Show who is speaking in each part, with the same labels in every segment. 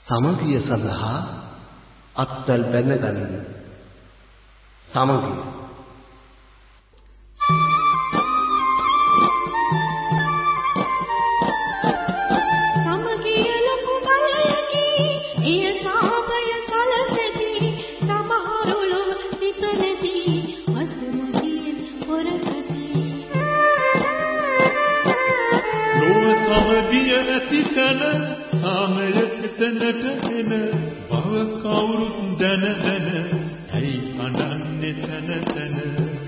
Speaker 1: සමගිය සඳහා අත්වැල් බැඳගනිමු. සමගිය
Speaker 2: සාමය එතනට එන බව කවුරුත් දැන දැන ඇයි අඬන්නේ තන තන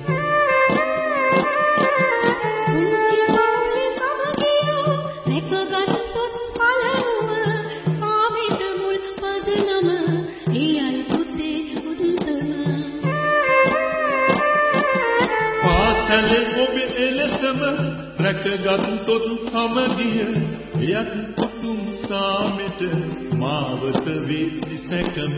Speaker 2: පාසලේ ඔබ එලෙසම රැකගත්තොත් සමගිය එයත් උතුම් සාමෙට මාවත වී සැකම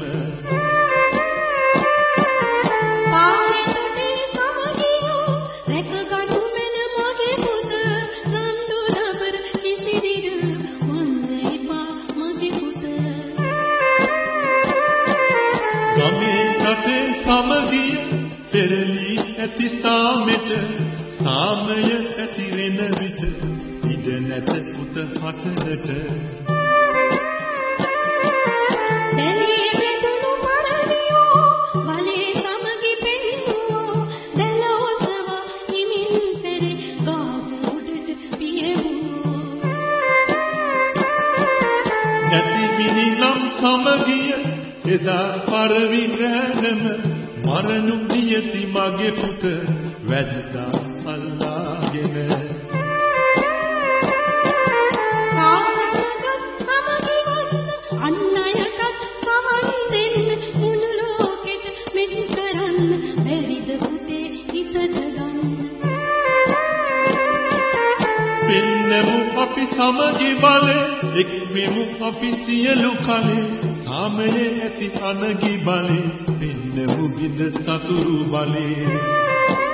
Speaker 2: පාරේ සමගියෝ රැකගනු මෙන මගේ පුත රණ්ඩු රබර් කිසිදිර මොන්නේ පා මගේ පුත ගමේ රටේ සමගිය පෙරලි ඇති සාමෙට සාමය ඇති වෙන විට ඉඩ නැත පුත හටනට දෙලී වෙතුණු පරණියෝ වලේ සමගි පෙන්නුවෝ දැලෝසව හිමින් පෙරේ ගාස උඩට පියවුවෝ නැති මිනිනම් සමගිය එදා පරවි රැනම මරණු නියති මගේ පුත වැද්දා අල්ලාගෙන අපි සමගි බලේ එක්වෙමු අපි සියලු කලේ සාමයේ ඇති අනගි බලේ පින්නමු ගිඳ සතුරු බලේ